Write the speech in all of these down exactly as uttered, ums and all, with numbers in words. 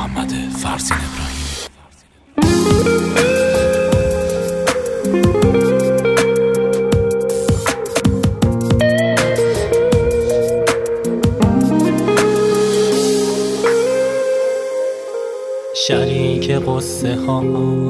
محمد فرزین ابراهیم. شریک قصه ها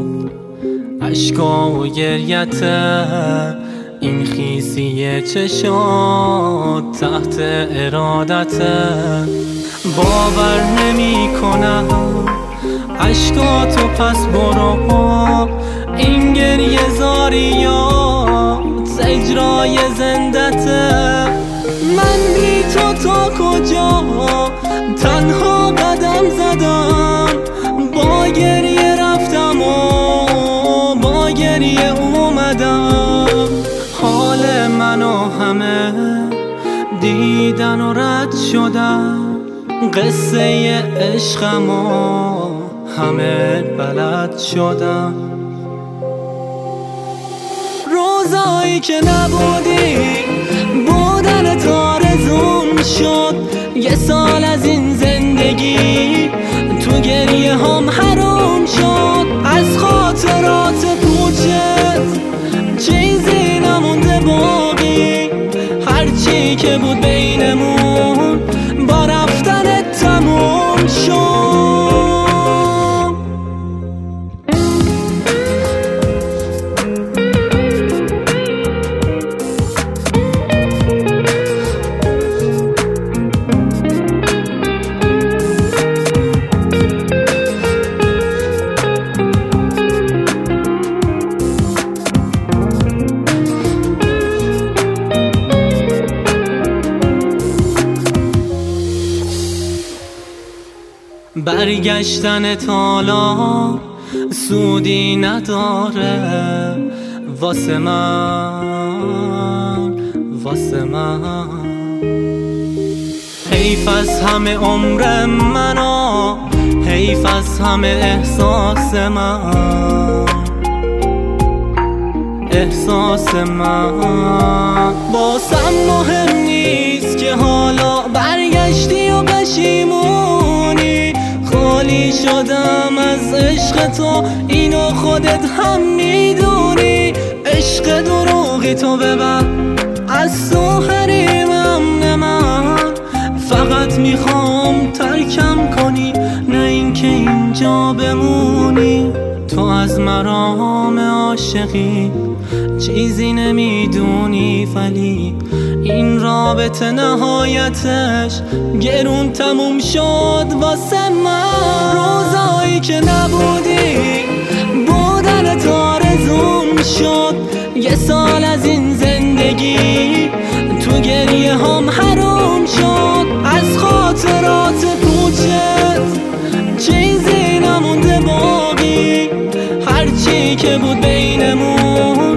عشقا و گریته، این خیسی چشات تحت ارادته. باور نمی کنم عشقاتو پس برو، این گریه زاریات اجرای زندته. من بی تو تا کجا تنها قدم زدم، با گریه رفتم و با گریه اومدم. حال منو همه دیدن و رد شدن، قصه عشقمو همه بلد شدن. روزایی که نبودی بودن آرزوم شد، یه سال از این زندگی تو گریه هم حروم شد. از خاطرات پوچت چیزی نمونده باقی، هرچی که بود بینمون با رفتنت تموم شد. برگشتن حالا سودی نداره واسه من، واسه من. حیف از همه عمر منو، حیف از همه احساس من، احساس من. باسم مهم نیست که حالا برگشتی و پشیمونی. خالی شدم از عشق تو، اینو خودت هم میدونی. عشق دروغی تو ببر از تو حریمم من، فقط میخوام ترکم کنی نه اینکه اینجا بمونی. تو از مرام عاشقی چیزی نمیدونی، ولی این رابطه نهایتش گرون تموم شد واسه من. روزایی که نبودی بودنت آرزوم شد، یه سال از این زندگی تو گریه هم حروم شد. از خاطرات پوچت چیزی نمونده باقی، هرچی که بود بینمون